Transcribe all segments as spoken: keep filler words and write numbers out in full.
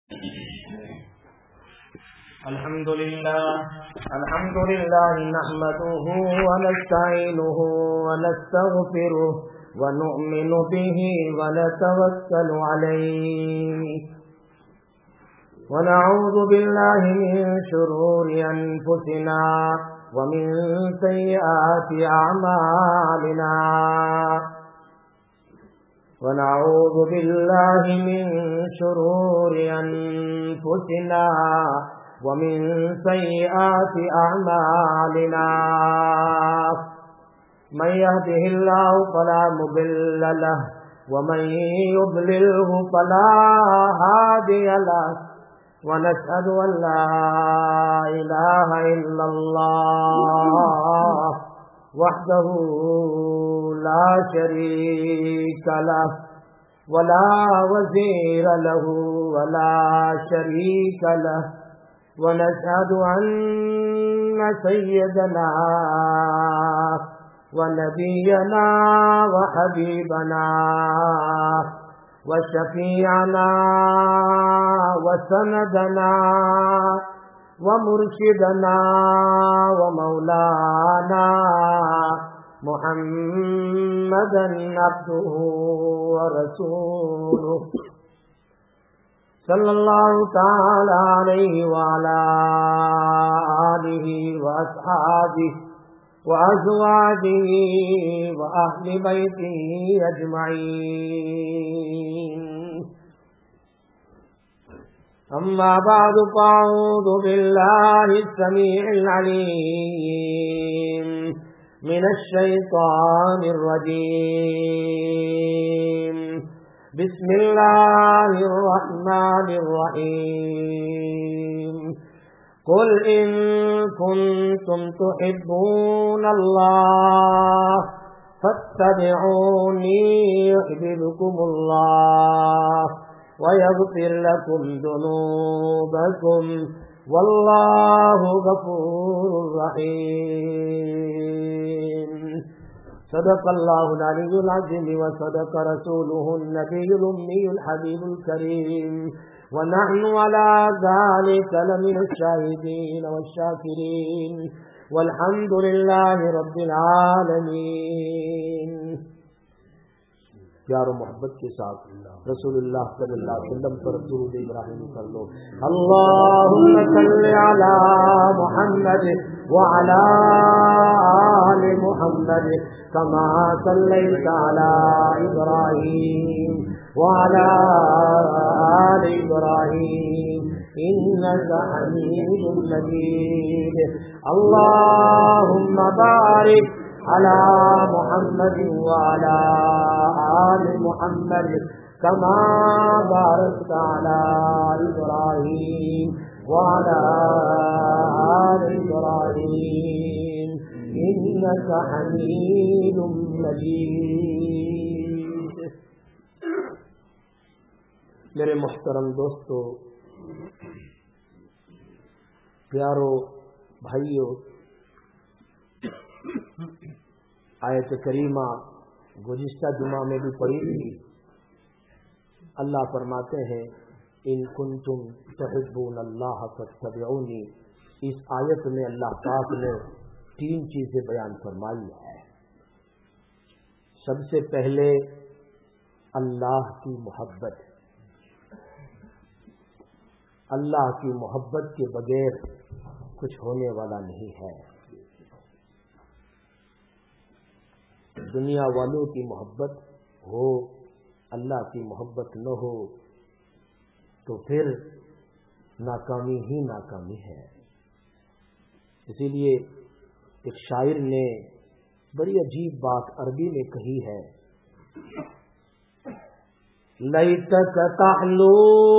الحمد لله الحمد لله نحمده ونستعينه ونستغفره ونؤمن به ونتوكل عليه ونعوذ بالله من شرور أنفسنا ومن سيئات أعمالنا ونعوذ بالله من شرور أنفسنا ومن سيئات أعمالنا من يهده الله فلا مضل له ومن يضلله فلا هادي له ونشهد أن لا إله إلا الله وحده لا شريك له ولا وزير له ولا شريك له ونشهد أن سيدنا ونبينا وحبيبنا وشفيعنا وسندنا ومرشدنا ومولانا محمدا عبده ورسوله صلى الله تعالى عليه وعلى آله وأصحابه وأزواجه وأهل بيته أجمعين أما بعد فأعوذ بالله السميع العليم من الشيطان الرجيم بسم الله الرحمن الرحيم قل إن كنتم تحبون الله فاتبعوني يحببكم الله ويغفر لكم ذنوبكم والله غفور رحيم صدق الله العلي العظيم وصدق رسوله النبي الأمي الحبيب الكريم ونحن على ذلك لمن الشاهدين والشاكرين والحمد لله رب العالمين. پیار و محبت کے ساتھ رسول اللہ صلی اللہ علیہ وسلم پر درود ابراہیم کر لو. اللہم صل علی محمد وعلی آل محمد کما صلیت علی ابراہیم وعلی آل ابراہیم انک حمید مجید. اللہم بارک على محمد وعلى آل محمد كما باركت على إبراهيم وعلى آل إبراهيم إنك حميد مجيد. میرے محترم دوستو، پیارو بھائیو، آیت کریمہ گزشتہ جمعہ میں بھی پڑھی تھی. اللہ فرماتے ہیں ان کنتم تحبون اللہ فاتبعونی. اس آیت میں اللہ پاک نے تین چیزیں بیان فرمائی ہے. سب سے پہلے اللہ کی محبت. اللہ کی محبت کے بغیر کچھ ہونے والا نہیں ہے. دنیا والوں کی محبت ہو، اللہ کی محبت نہ ہو تو پھر ناکامی ہی ناکامی ہے. اسی لیے ایک شاعر نے بڑی عجیب بات عربی میں کہی ہے. لیتک تحلو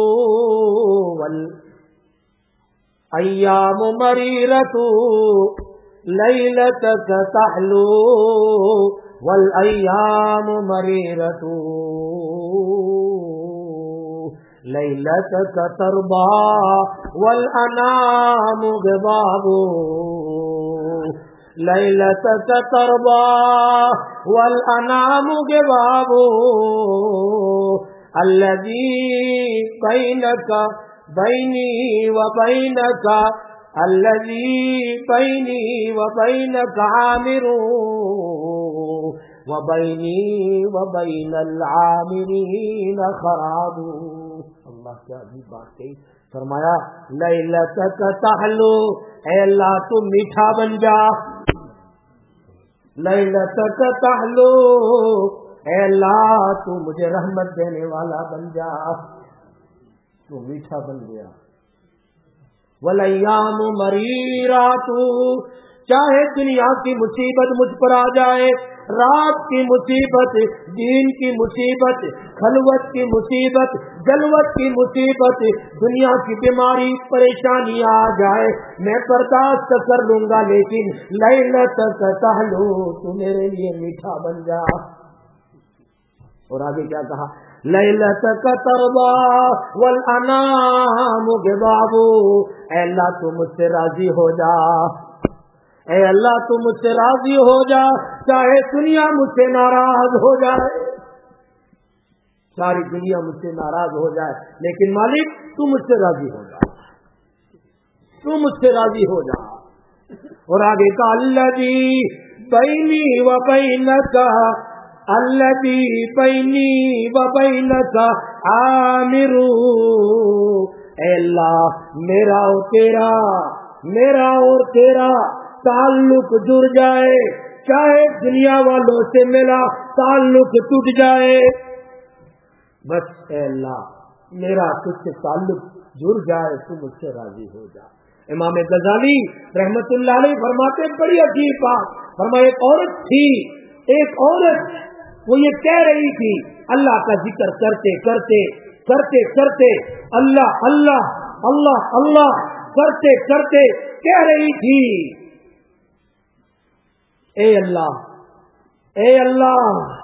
والایام مریرۃ لیلتک تحلو والایام مریرۃ لیلتک تربا والانام غباب لیلتک تربا والانام غباب الذی بینک बैनी व बैनका अल्लज़ी बैनी व बैनका आमिरू व बैनी व बैनल आमिरीन खराबू। अल्लाह क्या अजीब बात कही, फरमाया लैलतक तहलू, ऐ अल्लाह तू मीठा बन जा, लैलतक तहलू, ऐ अल्लाह तू मुझे रहमत देने वाला बन जा, तू मीठा बन गया। वलैयाम मरीरातू, चाहे दुनिया की मुसीबत मुझ पर आ जाए, रात की मुसीबत, दीन की मुसीबत, खलवत की मुसीबत, जलवत की मुसीबत, दुनिया की बीमारी परेशानी आ जाए, मैं बर्दाश्त कर लूंगा, लेकिन लैलतक तहलू, तू मेरे लिए मीठा बन जा। और आगे क्या कहा, लैलतक तरबा वल अनाम गिदाबू, ऐ अल्लाह तू मुझसे राजी हो जा, ऐ अल्लाह तू मुझसे राजी हो जा, चाहे दुनिया मुझसे नाराज हो जाए, सारी दुनिया मुझसे नाराज हो जाए, लेकिन मालिक तू मुझसे राजी हो जा, तू मुझसे राजी हो जा। और आगे का अल्लज़ी बैनी व बैनका अल्लज़ी बैनी व बैनका आमिरू, ऐ अल्लाह मेरा और तेरा, मेरा और तेरा ताल्लुक जुड़ जाए, चाहे दुनिया वालों से मेरा ताल्लुक टूट जाए, बस ऐ अल्लाह मेरा तुझसे ताल्लुक जुड़ जाए, तू मुझसे राजी हो जा। इमाम गजाली रहमतुल्लाह अलैह फरमाते, बड़ी अजीब बात फरमाए, एक औरत थी, एक औरत, वो ये कह रही थी, अल्लाह का जिक्र करते करते करते करते अल्लाह अल्लाह अल्लाह अल्लाह करते करते कह रही थी, ए अल्लाह ए अल्लाह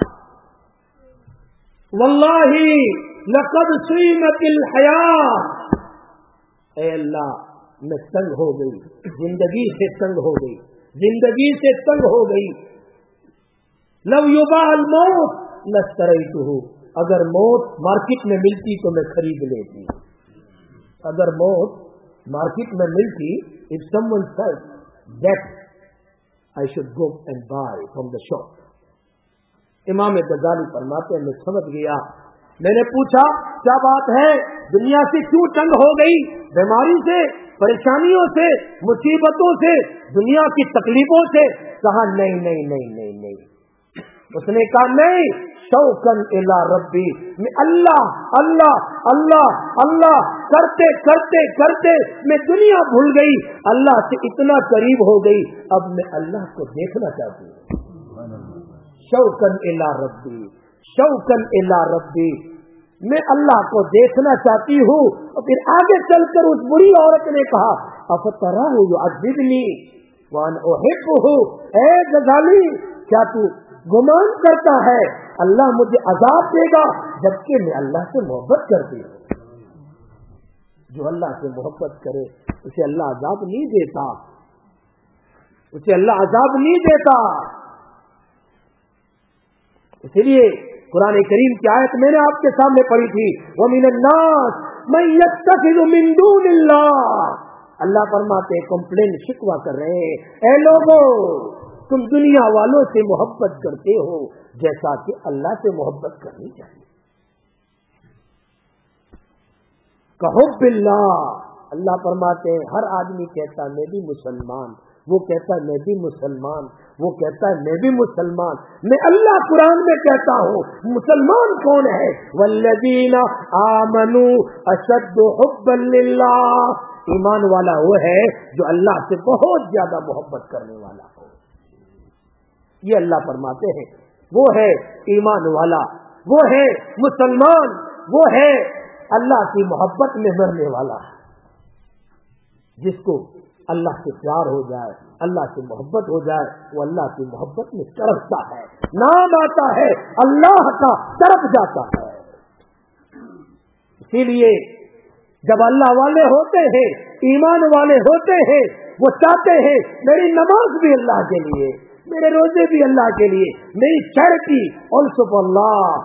वल्लाही लक़द सुईमतिल हयात, ए अल्लाह मैं तंग हो गई, जिंदगी से तंग हो गई, जिंदगी से तंग हो गई। लव युबाल मौत लश्तरैतुहु, अगर मौत मार्केट में मिलती तो मैं खरीद लेती, अगर मौत मार्केट में मिलती, if someone said that I should go and buy from the shop. इमाम गजाली फरमाते हैं, मैं समझ गया, मैंने पूछा क्या बात है, दुनिया से क्यों तंग हो गई, बीमारी से, परेशानियों से, मुसीबतों से, दुनिया की तकलीफों से। कहा नहीं नहीं नहीं नहीं नहीं, उसने कहा नहीं, शौकन इला रब्बी, मैं अल्लाह अल्लाह अल्लाह अल्लाह करते करते करते मैं दुनिया भूल गई, अल्लाह से इतना करीब हो गई, अब मैं अल्लाह को देखना चाहती हूँ। शौकन इला रब्बी, शौकन इला रब्बी, मैं अल्लाह को देखना चाहती हूँ। और फिर आगे चलकर उस बुरी औरत ने कहा, अफतराहु युअज़्ज़िबनी व अना उहिब्बुहु, ऐ गजाली क्या तू गुमान करता है अल्लाह मुझे अजाब देगा, जबकि मैं अल्लाह से मोहब्बत करती हूँ। जो अल्लाह से मोहब्बत करे उसे अल्लाह अजाब नहीं देता, उसे अल्लाह अजाब नहीं देता। इसलिए कुरान करीम की आयत मैंने आपके सामने पढ़ी थी, व मिनन नास मन यत्तखिज़ु मिन दूनिल्लाह, अल्लाह फरमाते कंप्लेन शिकवा कर रहे हैं, ऐ लोगों तुम दुनिया वालों से मोहब्बत करते हो जैसा कि अल्लाह से मोहब्बत करनी चाहिए। कहो बिल्लाह, अल्लाह फरमाते हैं हर आदमी कहता मैं भी मुसलमान, वो कहता मैं भी मुसलमान, वो कहता है मैं भी मुसलमान। मैं अल्लाह कुरान में कहता हूँ मुसलमान कौन है, वल्लज़ीना आमनू अशद्दु हुब्बन लिल्लाह, ईमान वाला वो है जो अल्लाह से बहुत ज्यादा मोहब्बत करने वाला हो। ये अल्लाह फरमाते हैं वो है ईमान वाला, वो है मुसलमान, वो है अल्लाह की मोहब्बत में मरने वाला, जिसको अल्लाह से प्यार हो जाए, अल्लाह से मोहब्बत हो जाए, वो अल्लाह की मोहब्बत में तड़पता है, नाम आता है अल्लाह का, तड़प जाता है। इसीलिए जब अल्लाह वाले होते हैं, ईमान वाले होते हैं, वो चाहते हैं मेरी नमाज भी अल्लाह के लिए, मेरे रोजे भी अल्लाह के लिए, मेरी charity also for Allah,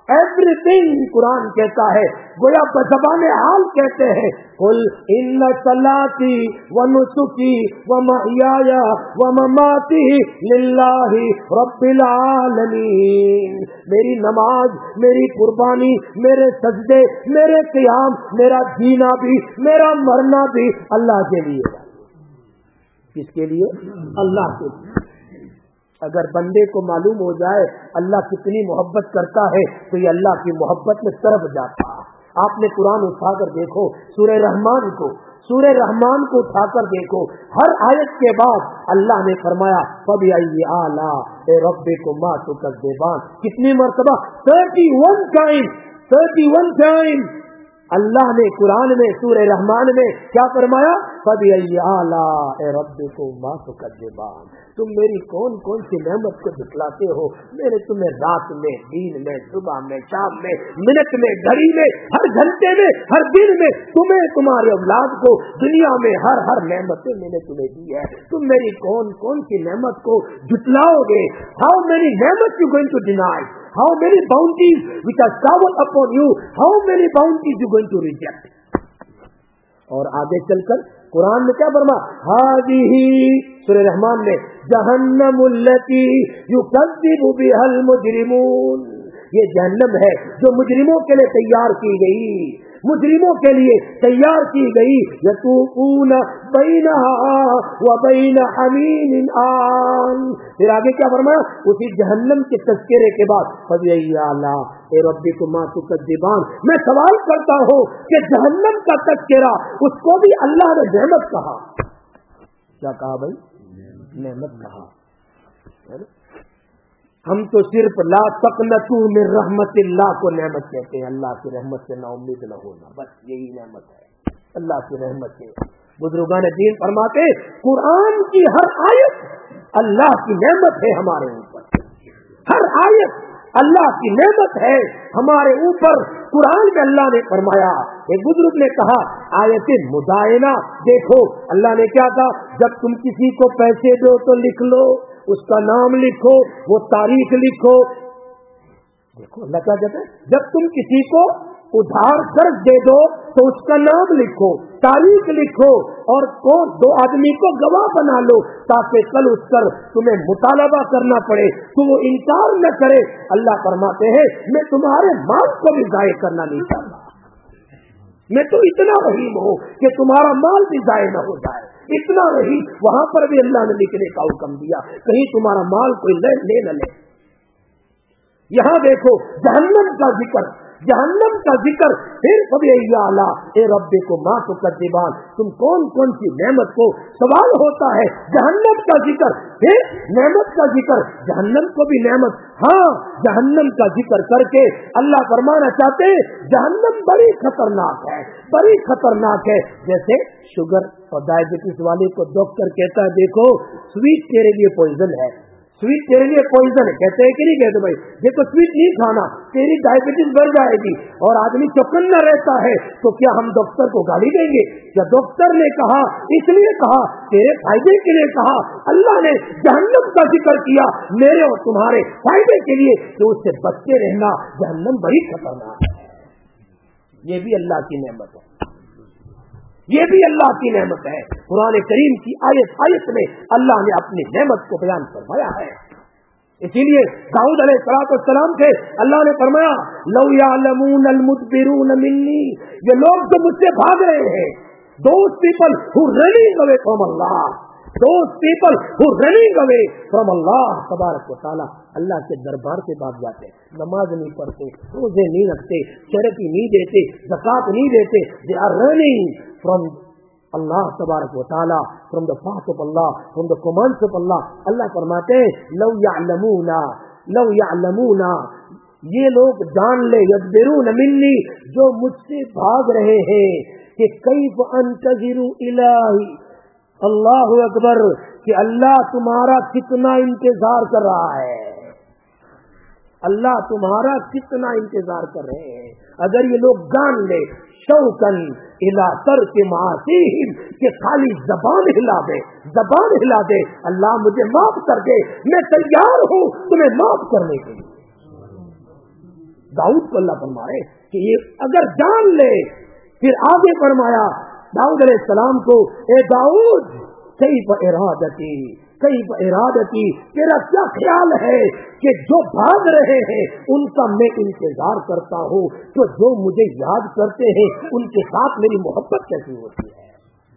everything قرآن کہتا ہے, گویا بزبان حال کہتے ہیں, قل ان صلاتی و نسکی و محیایا و مماتی للہ رب العالمین. میری نماز, میری قربانی, میرے سجدے, میرے قیام, میرا جینا بھی, میرا مرنا بھی اللہ کے لیے. کس کے لیے؟ اللہ کے لیے. اگر بندے کو معلوم ہو جائے اللہ کتنی محبت کرتا ہے تو یہ اللہ کی محبت میں طرف جاتا. آپ نے قرآن اٹھا کر دیکھو, سورہ رحمان کو سورہ رحمان کو اٹھا کر دیکھو, ہر آیت کے بعد اللہ نے فرمایا فَبِأَيِّ آلَاءِ رَبِّكُمَا تُكَذِّبَانِ. کتنی مرتبہ؟ Thirty one time thirty one time اللہ نے قرآن میں سورہ رحمان میں کیا فرمایا؟ فَبِأَيِّ آلَاءِ رَبِّكُمَا تُكَذِّبَانِ. تم میری کون کون سی نعمت کو جھٹلاتے ہو. میں نے تمہیں رات میں, دن میں, صبح میں, شام میں, منٹ میں, گھڑی میں, ہر گھنٹے میں, ہر دن میں, تمہیں, تمہارے اولاد کو دنیا میں ہر ہر نعمتیں میں نے تمہیں دی ہے. تم میری کون کون سی نعمت کو جھٹلاؤ گے؟ How many nemat you going to deny, how many bounties which are showered upon you, how many bounties you going to reject. اور آگے چل کر قرآن میں کیا فرما؟ هذه سورہ رحمان میں جہنم التی یکذب بها المجرمون. یہ جہنم ہے جو مجرموں کے لیے تیار کی گئی, مجرموں کے لیے تیار کی گئی. یطوفون بینها وبین حمیم آن. پھر آگے کیا فرمایا؟ اسی جہنم کے تذکرے کے بعد فَبِأَيِّ آلَاءِ رَبِّكُمَا تُكَذِّبَانِ. میں سوال کرتا ہوں کہ جہنم کا تذکرہ اس کو بھی اللہ نے نعمت کہا. کیا کہا بھائی؟ نعمت کہا. ہم تو صرف لا تقنطوا من رحمت اللہ کو نعمت کہتے ہیں. اللہ کی رحمت سے نا امید نہ ہونا, بس یہی نعمت ہے, اللہ کی رحمت سے. بزرگان دین فرماتے قرآن کی ہر آیت اللہ کی نعمت ہے ہمارے اوپر. ہر آیت اللہ کی نعمت ہے ہمارے اوپر. قرآن میں اللہ نے فرمایا, ایک بزرگ نے کہا آیت مدائنہ دیکھو. اللہ نے کیا کہا؟ جب تم کسی کو پیسے دو تو لکھ لو, اس کا نام لکھو, وہ تاریخ لکھو. دیکھو اللہ کیا کہتا ہے, جب تم کسی کو ادھار قرض دے دو تو اس کا نام لکھو, تاریخ لکھو, اور کو دو آدمی کو گواہ بنا لو تاکہ کل اس پر تمہیں مطالبہ کرنا پڑے تو وہ انکار نہ کرے. اللہ فرماتے ہیں میں تمہارے مال کو بھی ضائع کرنا نہیں چاہتا. میں تو اتنا رحیم ہوں کہ تمہارا مال بھی ضائع نہ ہو جائے. اتنا رحیم. وہاں پر بھی اللہ نے لکھنے کا حکم دیا, کہیں تمہارا مال کوئی لے لے نہ لے. یہاں دیکھو جہنم کا ذکر, جہنم کا ذکر. پھر فَبِأَيِّ آلَاءِ رَبِّكُمَا تُكَذِّبَانِ. تم کون کون سی نعمت کو, سوال ہوتا ہے. جہنم کا ذکر, پھر نعمت کا ذکر. جہنم کو بھی نعمت, ہاں جہنم کا ذکر کر کے اللہ فرمانا چاہتے ہیں جہنم بڑی خطرناک ہے, بڑی خطرناک ہے. جیسے شوگر اور ڈائبٹیز والے کو ڈاکٹر کہتا ہے دیکھو سویٹ تیرے لیے پوائزن ہے, سویٹ تیرے لیے پوائزن ہے. کہتے ہیں کہ نہیں کہتے بھائی دیکھو سویٹ نہیں کھانا, تیری ڈائبٹیز بڑھ جائے گی. اور آدمی چوکنا رہتا ہے تو کیا ہم ڈاکٹر کو گالی دیں گے؟ کیا ڈاکٹر نے کہا اس لیے کہا, تیرے فائدے کے لیے کہا. اللہ نے جہنم کا ذکر کیا میرے اور تمہارے فائدے کے لیے کہ اس سے بچتے رہنا. جہنم بڑی خطرناک ہے. یہ بھی اللہ کی نعمت ہے, یہ بھی اللہ کی نعمت ہے. قرآن کریم کی آیت آیت میں اللہ نے اپنی نعمت کو بیان فرمایا ہے. اسی لیے داؤد علیہ الصلوۃ والسلام سے اللہ نے فرمایا لو یعلمون المدبرون منی, یہ لوگ جو مجھ سے بھاگ رہے ہیں, those people who running away from Allah, those people who running away from Allah تبارک و تعالی, اللہ کے دربار سے بھاگ جاتے, نماز نہیں پڑھتے, روزے نہیں رکھتے, چریٹی نہیں دیتے, زکات نہیں دیتے, they are running from اللہ تبارک و تعالی, from the path of Allah, from the commands of Allah. اللہ فرماتے ہیں لو یعلمون لو یعلمون, یہ لوگ جان لے, یدبرون منی, جو مجھ سے بھاگ رہے ہیں, کہ کیف انتظر الہی, اللہ اکبر, کہ اللہ تمہارا کتنا انتظار کر رہا ہے, اللہ تمہارا کتنا انتظار کر رہے ہیں. اگر یہ لوگ جان لے شوقن الی ترک معاصیہم, کہ خالی زبان ہلا دے, زبان ہلا دے, اللہ مجھے معاف کر دے, میں تیار ہوں تمہیں معاف کرنے کے لیے. दाऊद को अल्लाह फरमाए कि ये अगर जान ले, फिर आगे फरमाया दाऊद अलैहिस्सलाम को, ए दाऊद कैफ इरादती कैफ इरादती, तेरा क्या ख्याल है कि जो भाग रहे हैं उनका मैं इंतजार करता हूँ, तो जो मुझे याद करते हैं उनके साथ मेरी मोहब्बत कैसी होती है,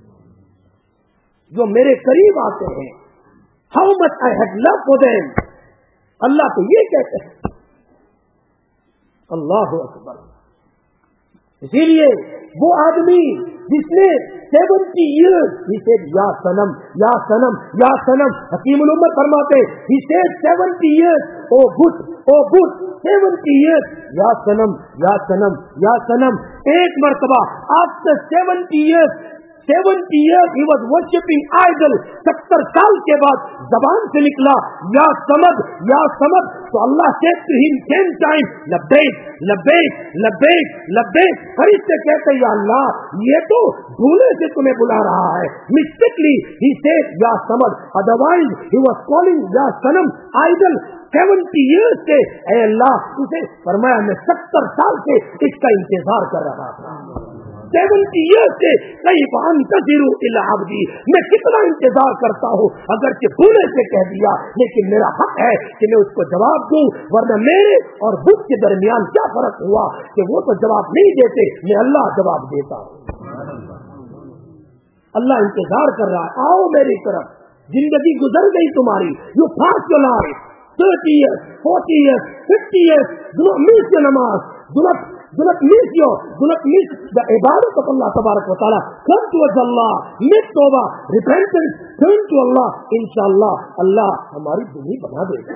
जो मेरे करीब आते हैं, how much I had love for them. अल्लाह तो ये कहते हैं, अल्लाह अकबर। इसीलिए वो आदमी जिसने सेवेंटी ईयर्स ही सेड या सनम या सनम या सनम, हकीमुल उम्मत फरमाते ही सेड सेवेंटी ईयर्स ओ बुत ओ बुत, सेवेंटी ईयर्स या सनम या सनम या सनम। एक मर्तबा after seventy years seventy years he was worshipping idol, सत्तर साल के बाद जबान से निकला या समद या समद, तो Allah said to him ten time लब्बैक लब्बैक लब्बैक लब्बैक। फरिश्ते कहते या अल्लाह ये तो भूले से तुम्हें बुला रहा है, मिस्टेकली ही सेड या समद, अदरवाइज ही वॉज कॉलिंग या सनम आइडल। सेवेंटी ईयर्स से ऐ अल्लाह उसे फरमाया मैं सत्तर साल से इसका इंतजार कर रहा था, सेवेंटी ईयर्स से कई बार तजीरू इला अब्दी, मैं कितना इंतजार करता हूँ, अगर कि भूले से कह दिया लेकिन मेरा हक है कि मैं उसको जवाब दूं, वरना मेरे और बुत के दरमियान क्या फर्क हुआ कि वो तो जवाब नहीं देते, मैं अल्लाह जवाब देता हूँ। अल्लाह इंतजार कर रहा है, आओ मेरी तरफ, जिंदगी गुजर गई तुम्हारी, you fast your life, thirty years forty years fifty years, do not miss your namaz, do not do not miss your do not miss the ibadat of Allah tabarak wa taala, come towards Allah, make tawbah, repentance, turn to Allah, inshallah Allah हमारी दुनिया बना देगा।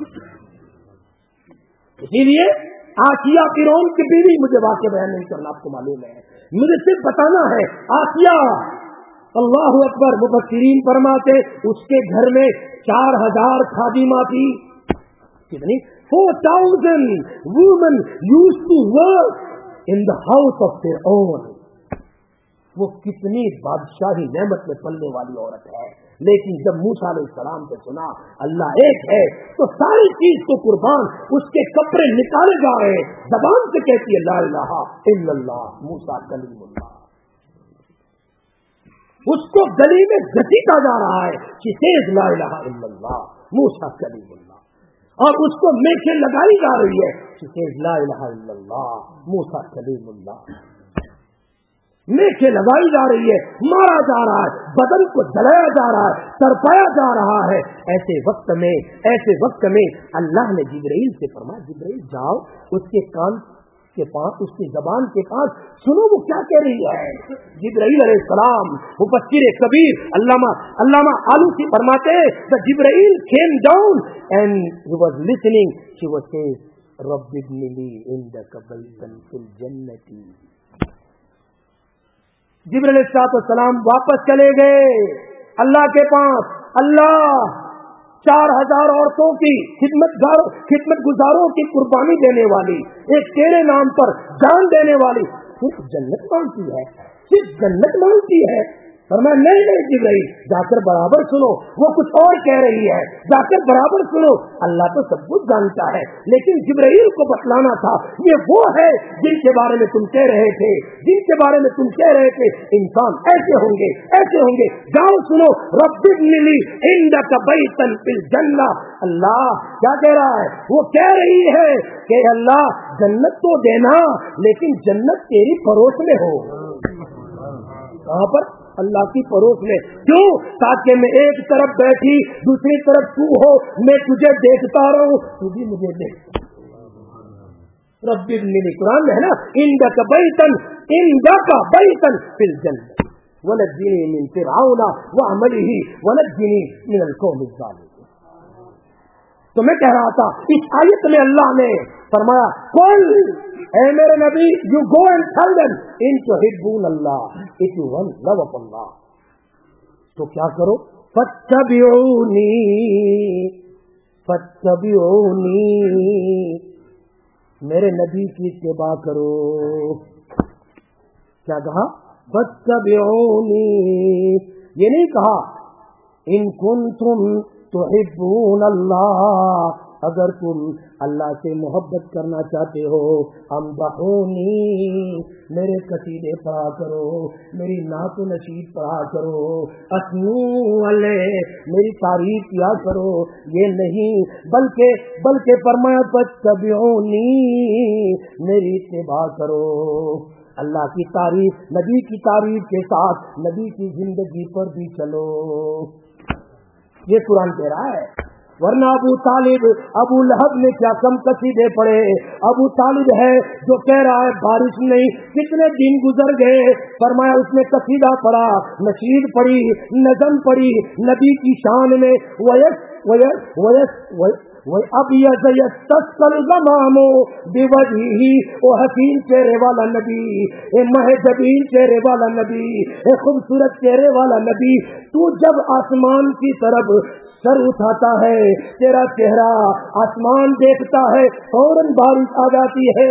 इसीलिए आसिया फिरौन की बीवी, मुझे वाक्य बयान नहीं करना, आपको मालूम है, मुझे सिर्फ बताना है आसिया, अल्लाह अकबर। मुफस्सिरीन फरमाते उसके घर में चार हजार खादिमा थी, कितनी Four thousand women used to work in the house of their own. वो कितनी बादशाही नेमत में पलने वाली औरत है, लेकिन जब मूसा अलैहिस्सलाम से सुना अल्लाह एक है तो सारी चीज को कुर्बान, उसके कपड़े निकाले जा रहे, जबान से कहती है ला इलाहा इल्लल्लाह मूसा कलीमुल्लाह, उसको गली में घसीटा जा रहा है कि तेज ला इलाहा इल्लल्लाह मूसा कलीमुल्लाह, और उसको मेखे लगाई जा रही है कि ला इलाहा इल्लल्लाह मूसा कलीमुल्लाह, मेखे लगाई जा रही है, मारा जा रहा है, बदन को जलाया जा रहा है, तरपाया जा रहा है। ऐसे वक्त में ऐसे वक्त में अल्लाह ने जिब्राइल से फरमाया, जिब्राइल जाओ उसके कान के पास, उसकी जबान के पास सुनो वो क्या कह रही है। जिब्राइल अलैहिस्सलाम मुफस्सिर कबीर अल्लामा अल्लामा आलूसी फरमाते the Jibrail came down and he was listening, she was saying रब्बि इब्नि ली इंदका बैतन फिल जन्नती। जिब्राइल अलैहिस्सलाम वापस चले गए अल्लाह के पास, अल्लाह चार हजार औरतों की खिदमतगारों खिदमत गुजारों की कुर्बानी देने वाली, एक तेरे नाम पर जान देने वाली, सिर्फ जन्नत मांगती है, सिर्फ जन्नत मांगती है। और मैं नहीं नहीं जिब्राइल जाकर बराबर सुनो, वो कुछ और कह रही है, जाकर बराबर सुनो, अल्लाह तो सब कुछ जानता है, लेकिन जिब्राइल को बतलाना था ये वो है जिनके बारे में तुम कह रहे थे, जिनके बारे में तुम कह रहे थे इंसान ऐसे होंगे ऐसे होंगे, जाओ सुनो रब्बि इब्नि ली इंदका बैतन फिल जन्नह। अल्लाह क्या कह रहा है, वो कह रही है कि अल्लाह जन्नत तो देना, लेकिन जन्नत तेरी पड़ोस में हो। कहाँ पर? अल्लाह की पड़ोस में। क्यों? ताकि मैं एक तरफ बैठी दूसरी तरफ तू हो, मैं तुझे देखता रहूं, तू भी मुझे देख। रब्बि इब्नि ली, कुरान में है ना, इंदका बैतन इंदका बैतन फिल जन्नह वनज्जिनी मिन फिरऔन व अमलिही वनज्जिनी मिनल कौमिज़ ज़ालिमीन। तो मैं कह रहा था इस आयत में अल्लाह ने फरमाया कुल ऐ मेरे नबी you go and tell them इन तुहिब्बून अल्लाह, if you want love of Allah तो क्या करो, फत्तबिऊनी फत्तबिऊनी, मेरे नबी की इत्तिबा करो। क्या कहा? फत्तबिऊनी, ये नहीं कहा इन कुंतुम तुहिब्बून अल्लाह, اگر تم اللہ سے محبت کرنا چاہتے ہو امدحونی میرے قصیدے پڑھا کرو, میری نعت و نشید پڑھا کرو, اثنو علیہ میری تعریف کیا کرو. یہ نہیں بلکہ بلکہ فرمایا فاتبعونی میری اتباع کرو. اللہ کی تعریف, نبی کی تعریف کے ساتھ نبی کی زندگی پر بھی چلو. یہ قرآن کہہ رہا ہے. ورنہ ابو طالب ابو لہب نے کیا کم قصیدے پڑھے. ابو طالب ہے جو کہہ رہا ہے بارش نہیں, کتنے دن گزر گئے, فرمایا اس نے قصیدہ پڑھا, نشید پڑھی, نظم پڑھی نبی کی شان میں. ویس ویس ویس ویس اب یستسقل الغمام بوجہہ, او حسین چہرے والا نبی, اے مہ جبین چہرے والا نبی, اے خوبصورت چہرے والا نبی, تو جب آسمان کی طرف سر اٹھاتا ہے تیرا چہرہ آسمان دیکھتا ہے, فوراً بارش آ جاتی ہے.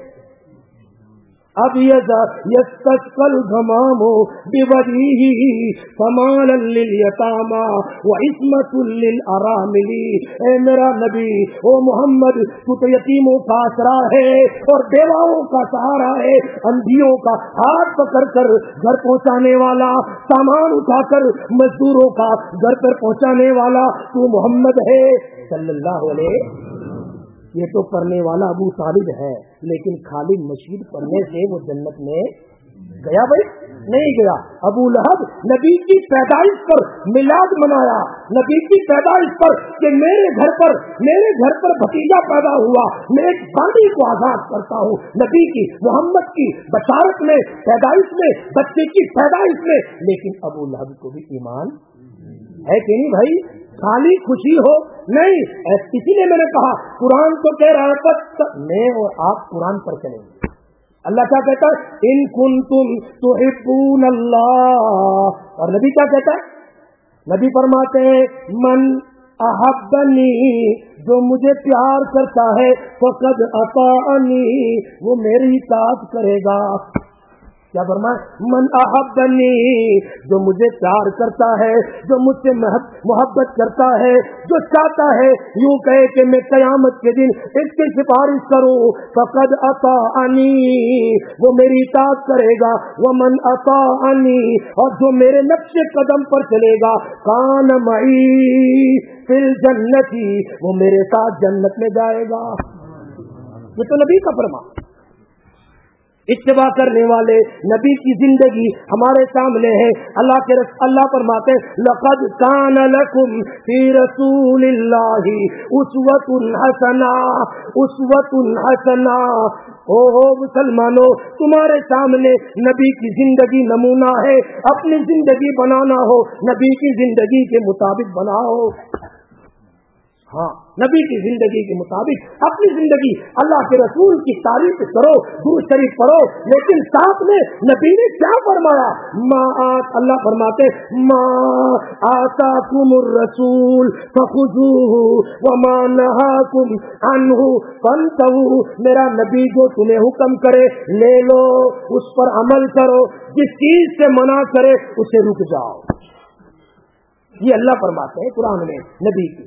اب یستسقل الغمام بوجہہ فمالا للیتامی وعصمۃ للارامل. اے میرا نبی, او محمد, تو تو یتیموں کا آسرا ہے اور بیواؤں کا سہارا ہے, اندھیوں کا ہاتھ پکڑ کر گھر پہنچانے والا, سامان اٹھا کر مزدوروں کا گھر پر پہنچانے والا تو محمد ہے صلی اللہ علیہ. یہ تو پڑھنے والا ابو طالب ہے, لیکن خالی نشید پڑھنے سے وہ جنت میں گیا بھائی نہیں گیا. ابو لہب نبی کی پیدائش پر میلاد منایا, نبی کی پیدائش پر کہ میرے گھر پر میرے گھر پر بھتیجا پیدا ہوا, میں ایک بانی کو آزاد کرتا ہوں. نبی کی محمد کی بشارت میں, پیدائش میں, بچے کی پیدائش میں. لیکن ابو لہب کو بھی ایمان ہے کہ نہیں بھائی؟ خالی خوشی ہو نہیں. اسی لیے میں نے کہا قرآن تو کہہ رہا ہے میں اور آپ قرآن پر چلیں گے. اللہ کیا کہتا ہے ان کنتم تحبون اللہ, اور نبی کیا کہتا ہے؟ نبی فرماتے ہیں من احبنی, جو مجھے پیار کرتا ہے فقد اطاعنی, وہ میری اطاعت کرے گا. کیا فرمایا؟ من احبنی, جو مجھے پیار کرتا ہے, جو مجھ سے محبت کرتا ہے, جو چاہتا ہے یوں کہے کہ میں قیامت کے دن اس کی سفارش کروں, فقد اطاعنی, وہ میری اطاعت کرے گا. ومن اطاعنی, اور جو میرے نقش قدم پر چلے گا, کان معی فی الجنت, وہ میرے ساتھ جنت میں جائے گا. یہ تو نبی کا فرمان. اتباع کرنے والے نبی کی زندگی ہمارے سامنے ہے. اللہ کے رس اللہ فرماتے ہیں لقد کان لکم فی رسول اللہ اسوۃ حسنہ, اسوۃ حسنہ. او مسلمانوں, تمہارے سامنے نبی کی زندگی نمونہ ہے. اپنی زندگی بنانا ہو نبی کی زندگی کے مطابق بناؤ. ہاں, نبی کی زندگی کے مطابق اپنی زندگی, اللہ کے رسول کی تعریف کرو, درود شریف پڑھو, لیکن ساتھ میں نبی نے کیا فرمایا؟ ما آت, اللہ فرماتے ما آتاکم الرسول فخذوہ وما نہاکم عنہ فانتہوا. میرا نبی جو تمہیں حکم کرے لے لو, اس پر عمل کرو, جس چیز سے منع کرے اسے رک جاؤ. یہ اللہ فرماتے ہیں قرآن میں نبی کی.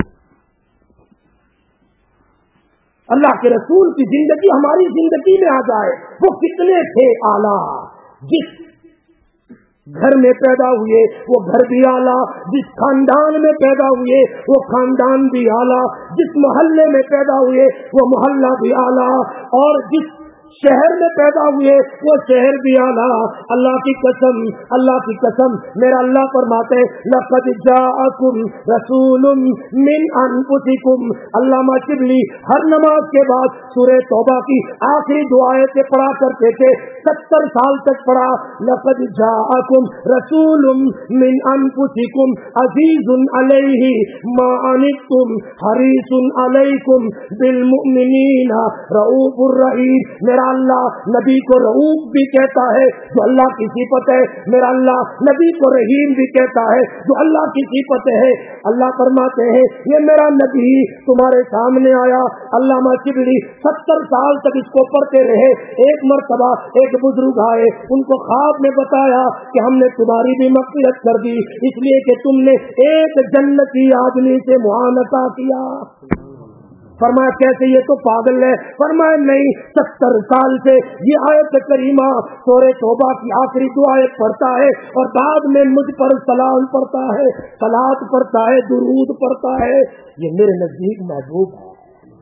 اللہ کے رسول کی زندگی ہماری زندگی میں آ جائے. وہ کتنے تھے اعلیٰ, جس گھر میں پیدا ہوئے وہ گھر بھی اعلیٰ, جس خاندان میں پیدا ہوئے وہ خاندان بھی اعلیٰ, جس محلے میں پیدا ہوئے وہ محلہ بھی اعلیٰ, اور جس شہر میں پیدا ہوئے وہ شہر بھی اعلیٰ. اللہ کی قسم, اللہ کی قسم, میرا اللہ فرماتے لقد جاءکم رسول من انفسکم. علامہ شبلی ہر نماز کے بعد سورہ توبہ کی آخری دعائیں سے پڑھا کرتے تھے, ستر سال تک پڑھا. لقد جاءکم رسول من انفسکم عزیز علیہ ما عنتم حریص علیکم بالمؤمنین رؤوف الرحیم. میرا اللہ نبی کو رؤوف بھی کہتا ہے جو اللہ کی صفت ہے, میرا اللہ نبی کو رحیم بھی کہتا ہے جو اللہ کی صفت ہے. اللہ فرماتے ہیں یہ میرا نبی تمہارے سامنے آیا. علامہ شبلی ستر سال تک اس کو پڑھتے رہے. ایک مرتبہ ایک بزرگ آئے, ان کو خواب میں بتایا کہ ہم نے تمہاری بھی مغفرت کر دی اس لیے کہ تم نے ایک جنتی آدمی سے معاونت کیا. फरमाया कैसे, ये तो पागल है। फरमाया नहीं, सत्तर साल से ये आयत करीमा सूरह तौबा की आखिरी दो आयत पढ़ता है और बाद में मुझ पर सलाम पढ़ता है, सलात पढ़ता है, दुरूद पढ़ता है। ये मेरे नजदीक महबूब है।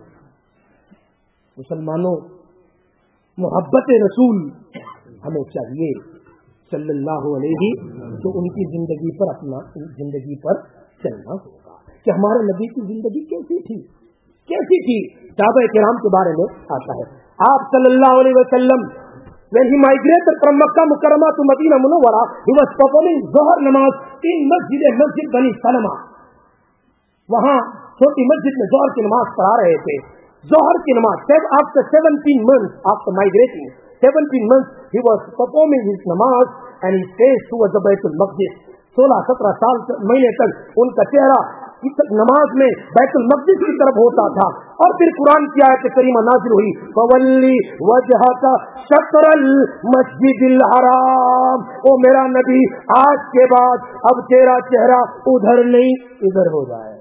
मुसलमानों, मोहब्बत रसूल हमें चाहिए सल्लल्लाहु अलैहि, तो उनकी जिंदगी पर अपना जिंदगी पर चलना होगा कि हमारे नबी की जिंदगी कैसी थी, कैसी थी। सहाबा किराम के बारे में आता है, आप सल्लल्लाहु अलैहि वसल्लम when he migrated from Makkah Mukarrama to Medina Munawwara, he was performing Zohar namaz in Masjid Masjid Bani Salama. वहाँ छोटी मस्जिद में जोहर की नमाज पढ़ा रहे थे। जोहर की नमाज after seventeen months after migrating, seventeen months he was performing his namaz and he faced towards the Baitul Maqdis. सोलह सत्रह साल महीने तक उनका चेहरा नमाज में बैतुल मक़दिस की तरफ होता था। और फिर कुरान की आयत करीमा नाज़िल हुई, फवल्ली वजहका शत्रल मस्जिदिल हराम। ओ मेरा नबी, आज के बाद अब तेरा चेहरा उधर नहीं इधर हो जाए।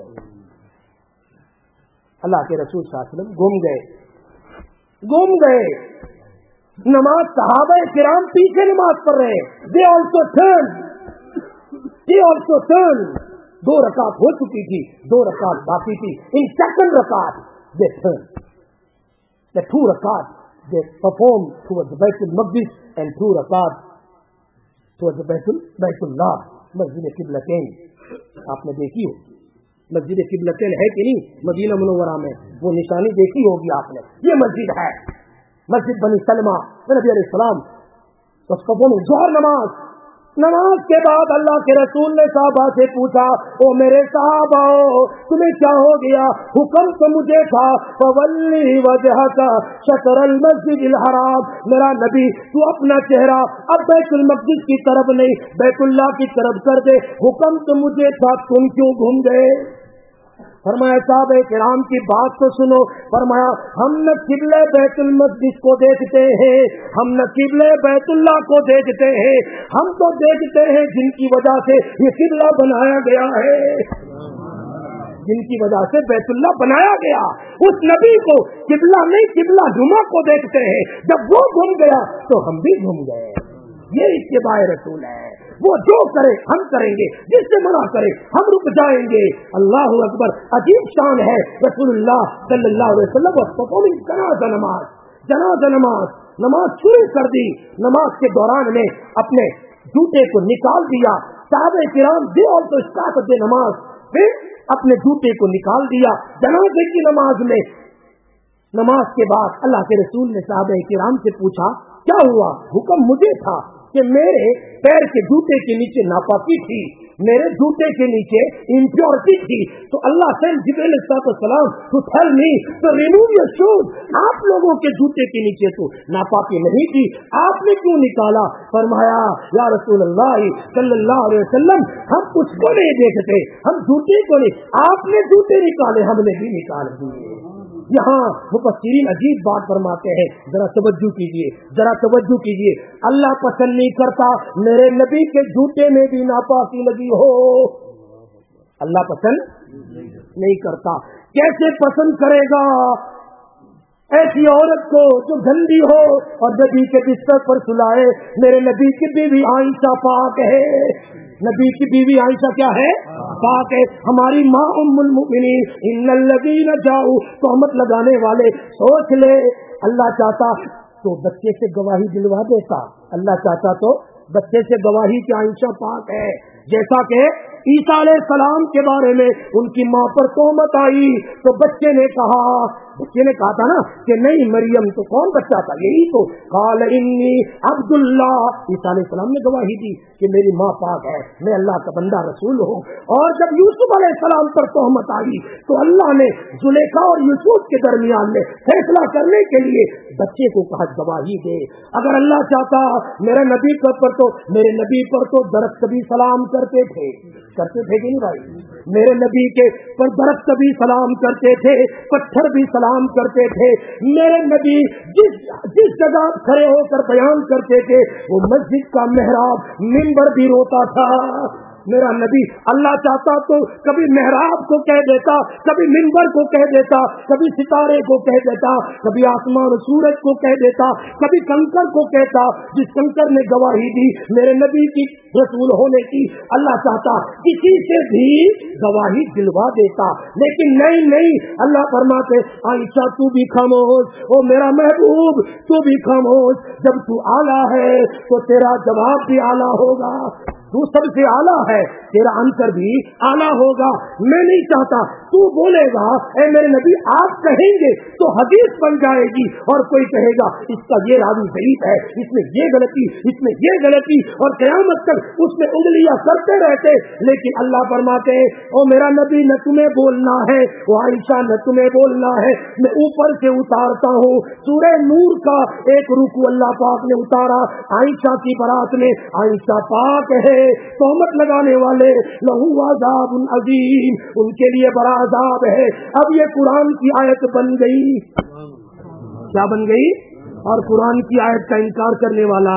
अल्लाह के रसूल सल्लल्लाहु अलैहि वसल्लम गुम गए, गुम गए। नमाज सहाबा किराम पीछे नमाज पढ़ रहे, they also turn, they also turn. दो रकात हो चुकी थी, दो रकात बाकी थी। In second rakat they turn, the two rakat they perform towards Baitul Maqdis and two rakat towards Baitul Baitullah, Masjid Qiblatain. आपने देखी हो मस्जिद किबलतैन है कि नहीं मदीना मुनव्वरा में, वो निशानी देखी होगी आपने। ये मस्जिद है, मस्जिद बनी सलमा। नबी अलैहि सलाम उसको बोले जोहर नमाज। नमाज के बाद अल्लाह के रसूल ने साहबा से पूछा, ओ मेरे साहबा, तुम्हें क्या हो गया? हुक्म तो मुझे था, फवल्ली वजहका शतरल मस्जिदिल हराम। मेरा नबी, तू अपना चेहरा अब बैतुल मक़दिस की तरफ नहीं बैतुल्लाह की तरफ कर दे। हुक्म तो मुझे था, तुम क्यों घूम गए? फरमाया साहब किराम की बात तो सुनो। फरमाया हम न किबले बैतुल मक़दिस को देखते हैं, हम न किबले बैतुल्लाह को देखते हैं, हम तो देखते हैं जिनकी वजह से ये किबला बनाया गया है, जिनकी वजह से बैतुल्लाह बनाया गया। उस नबी को किबला नहीं किबला जुमा को देखते हैं। जब वो घूम गया तो हम भी घूम गए। ये इत्तिबाए रसूल है। वो जो करे हम करेंगे, जिससे मना करे हम रुक जाएंगे। अल्लाह अकबर, अजीब शान है रसूलुल्लाह सल्लल्लाहु अलैहि वसल्लम परफॉर्मिंग जनाजा नमाज। जनाजा नमाज नमाज शुरू कर दी। नमाज के दौरान में अपने जूते को निकाल दिया। साहबे किराम दे और तो स्टार्ट दे नमाज, फिर अपने जूते को निकाल दिया। जनाजे की नमाज में नमाज के बाद अल्लाह के रसूल ने साहबे किराम से पूछा, क्या हुआ? हुक्म मुझे था कि मेरे पैर के जूते के नीचे नापाकी थी, मेरे जूते के नीचे इम्प्योरिटी थी, तो अल्लाह से जिब्रील अलैहिस्सलाम to tell me to remove your shoes. आप लोगों के जूते के नीचे तो नापाकी नहीं थी, आपने क्यों निकाला? फरमाया या रसूल अल्लाह सल्लल्लाहु अलैहि वसल्लम, हम उसको नहीं देखते, हम जूते को नहीं, आपने जूते निकाले, हमने भी निकाल दिए। यहाँ मुफस्सिरीन अजीब बात फरमाते हैं, जरा तवज्जो कीजिए, जरा तवज्जो कीजिए। अल्लाह पसंद नहीं करता मेरे नबी के जूते में भी नापाकी लगी हो। अल्लाह पसंद नहीं करता। कैसे पसंद करेगा ऐसी औरत को जो गंदी हो और नबी के बिस्तर पर सुलाए? मेरे नबी की बीवी आइशा पाक है। नबी की बीवी आइशा क्या है? पाक है। हमारी माँ उम्मुल मुमिनीन। इन्नल लज़ीना जाऊ, तहमत लगाने वाले, सोच ले अल्लाह चाहता तो बच्चे से गवाही दिलवा देता, अल्लाह चाहता तो बच्चे से गवाही की आइशा पाक है। जैसा कि ईसा अलैहि सलाम के बारे में उनकी माँ पर तोहमत आई तो बच्चे ने कहा, बच्चे ने कहा था ना कि नहीं मरियम तो कौन बच्चा था, यही तो काल इन्नी अब्दुल्लाह। ईसा अलैहि सलाम ने गवाही दी कि मेरी माँ पाक है, मैं अल्लाह का बंदा रसूल हूँ। और जब यूसुफ अलैहि सलाम पर तोहमत आई तो अल्लाह ने जुलेखा और यूसुफ के दरमियान में फैसला करने के लिए बच्चे को कहा गवाही दे। अगर अल्लाह चाहता मेरे नबी पर तो मेरे नबी पर तो दरख्त भी सलाम करते थे, करते थे कि नहीं भाई? मेरे नबी के पर दरख्त भी सलाम करते थे, पत्थर भी सलाम करते थे। मेरे नबी जिस जिस जगह खड़े होकर बयान करते थे वो मस्जिद का मेहराब मिंबर भी रोता था। میرا نبی اللہ چاہتا تو کبھی محراب کو کہہ دیتا, کبھی منبر کو کہہ دیتا, کبھی ستارے کو کہہ دیتا, کبھی آسمان سورج کو کہہ دیتا, کبھی کنکر کو کہتا. جس کنکر نے گواہی دی میرے نبی کی رسول ہونے کی, اللہ چاہتا کسی سے بھی گواہی دلوا دیتا, لیکن نہیں نہیں. اللہ فرماتے عائشہ تو بھی خاموش, او میرا محبوب تو بھی خاموش. جب تو اعلیٰ ہے تو تیرا جواب بھی اعلیٰ ہوگا. تو سب سے اعلیٰ ہے, تیرا آنسر بھی اعلیٰ ہوگا. میں نہیں چاہتا تو بولے گا اے میرے نبی آپ کہیں گے تو حدیث بن جائے گی, اور کوئی کہے گا اس کا یہ راوی ضعیف ہے, اس میں یہ غلطی, اس میں یہ غلطی, اور قیامت تک اس میں انگلیاں کرتے رہتے. لیکن اللہ فرماتے او میرا نبی نہ تمہیں بولنا ہے, وہ عائشہ نہ تمہیں بولنا ہے, میں اوپر سے اتارتا ہوں. سورہ نور کا ایک رکوع اللہ پاک نے اتارا عائشہ کی برات میں. عائشہ پاک ہے, تہمت لگانے والے لہو عذاب عظیم, ان کے لیے بڑا عذاب ہے. اب یہ قرآن کی آیت بن گئی, کیا بن گئی؟ اور قرآن کی آیت کا انکار کرنے والا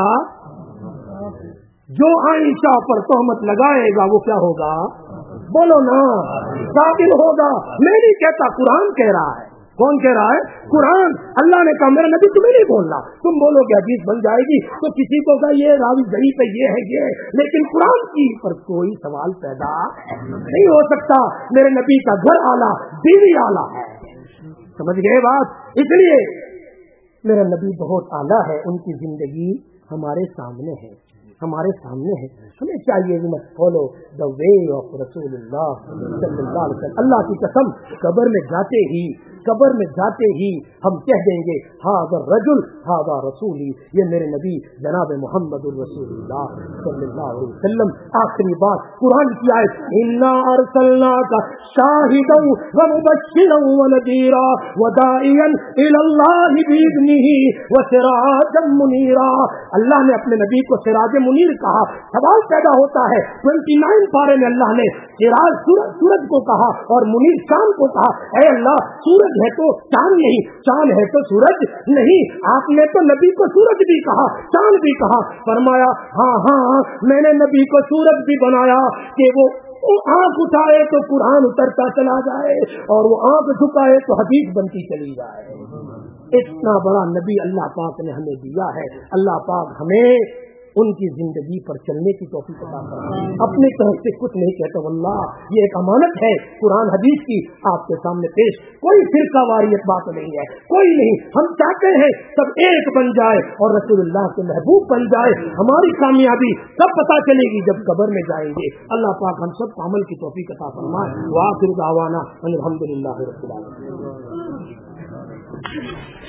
جو عائشہ پر تہمت لگائے گا وہ کیا ہوگا؟ بولو نا, قابل ہوگا. میں نہیں کہتا, قرآن کہہ رہا ہے. کون کہہ رہا ہے؟ قرآن. اللہ نے کہا میرا نبی تمہیں نہیں بولنا, تم بولو کہ حدیث بن جائے گی تو کسی کو کہا یہ راوی ضعیف ہے, یہ ہے یہ ہے, لیکن قرآن کی پر کوئی سوال پیدا نہیں ہو سکتا. میرے نبی کا گھر اعلیٰ, بیوی اعلیٰ ہے. سمجھ گئے بات؟ اس لیے میرا نبی بہت اعلیٰ ہے, ان کی زندگی ہمارے سامنے ہے, ہمارے سامنے ہے. ہمیں چاہیے کہ مت فالو دا وے آف رسول اللہ صلی اللہ علیہ وسلم. اللہ کی قسم قبر میں جاتے ہی قبر میں جاتے ہی ہم کہہ دیں گے ہاذا الرجل ہاذا رسولی, یہ میرے نبی جناب محمد الرسول اللہ صلی اللہ علیہ وسلم. آخری بات قرآن کی آیت انا ارسلناک شاہدا ومبشرا ونذیرا وداعیا الی اللہ باذنہ وسراجا منیرا. اللہ نے اپنے نبی کو سراج منیر کہا. سوال پیدا ہوتا ہے انیس پارے میں اللہ نے سراج سورج, سورج کو کہا اور منیر چاند کو کہا. اے اللہ سورج ہے تو چاند نہیں, چاند ہے تو سورج نہیں. آپ نے تو نبی کو سورج بھی کہا, چاند بھی کہا. فرمایا ہاں ہاں میں نے نبی کو سورج بھی بنایا کہ وہ آنکھ اٹھائے تو قرآن اترتا چلا جائے, اور وہ آنکھ جھکائے تو حدیث بنتی چلی جائے. اتنا بڑا نبی اللہ پاک نے ہمیں دیا ہے. اللہ پاک ہمیں ان کی زندگی پر چلنے کی توفیق عطا فرمائے. اپنی طرف سے کچھ نہیں کہتا, واللہ یہ ایک امانت ہے قرآن حدیث کی آپ کے سامنے پیش. کوئی فرقہ واریت بات نہیں ہے, کوئی نہیں. ہم چاہتے ہیں سب ایک بن جائے اور رسول اللہ کے محبوب بن جائے. ہماری کامیابی کب پتہ چلے گی؟ جب قبر میں جائیں گے. اللہ پاک ہم سب کو عمل کی توفیق عطا فرمائے. وآخر دعوانا الحمدللہ رب العالمین.